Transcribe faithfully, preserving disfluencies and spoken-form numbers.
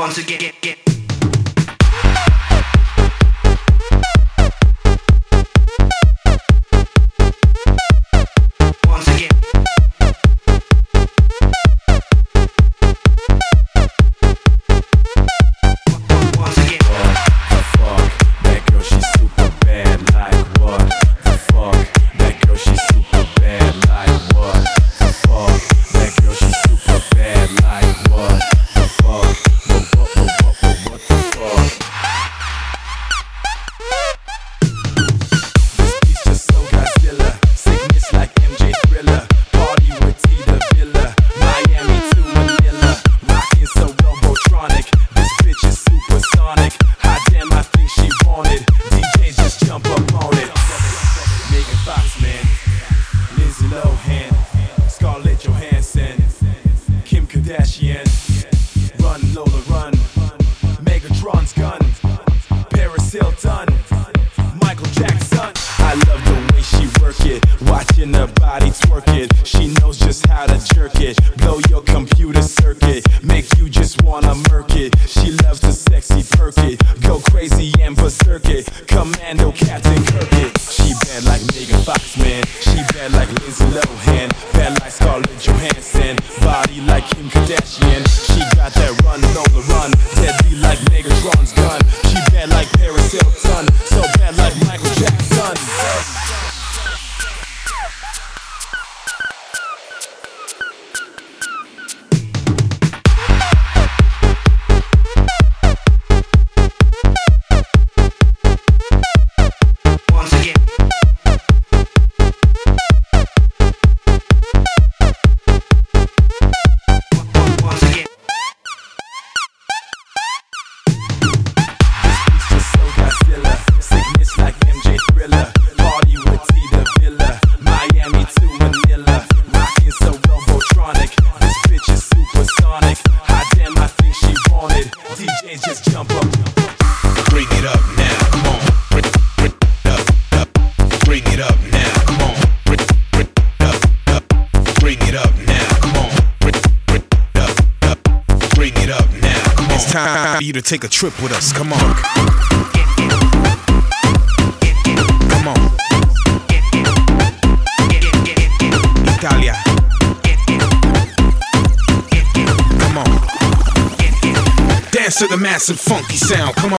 once again. Get, once again. Once again. What the fuck? That girl, she's super bad. Like what the fuck? That girl, she's super bad. Like what the fuck? That girl, she's super bad. Like what the fuck? What, what, what, what, what, what the fuck? This beat's just so Godzilla. Sickness like M J Thriller. Party with Tita Villa. Miami to Manila. Rockin' so robotronic. This bitch is supersonic. Hot damn, I think she wanted. D J just jump up on it. Megan Fox, man. Lindsay Lohan. Scarlett Johansson. Kim Kardashian. Run, Lola, run. Megatron's gun. Paris Hilton. Michael Jackson. I love the way she work it. Watching her body twerk it. She knows just how to jerk it. Blow your computer circuit. Make you just wanna murk it. She loves the sexy perk it. Go crazy and berserk it. Commando Captain Kirk it. She bad like Megan Fox, man. She bad like Lindsay Lohan. Bad like Scarlett Johansson. Body like Kim Kardashian. She got that run, Lola, run. Deadly like Megatron's gun. She bad like Paris Hilton. So bad like Michael Jackson. Once again. Once again. This just so Godzilla. Sickness like M J Thriller. Party with Tita Villa. Miami to Manila. Rockin' so robotronic. This bitch is supersonic. Hot damn, I think she wanted. D J just jump up. Bring it up now, come on. Bring, bring it up, up. Bring it up now, come on. Bring, bring it up, up. Bring it up now, come on. Bring, bring it up, up. Bring it up now, come on. It's time for you to take a trip with us, come on. Come on. Italia. Come on. Dance to the massive funky sound, come on.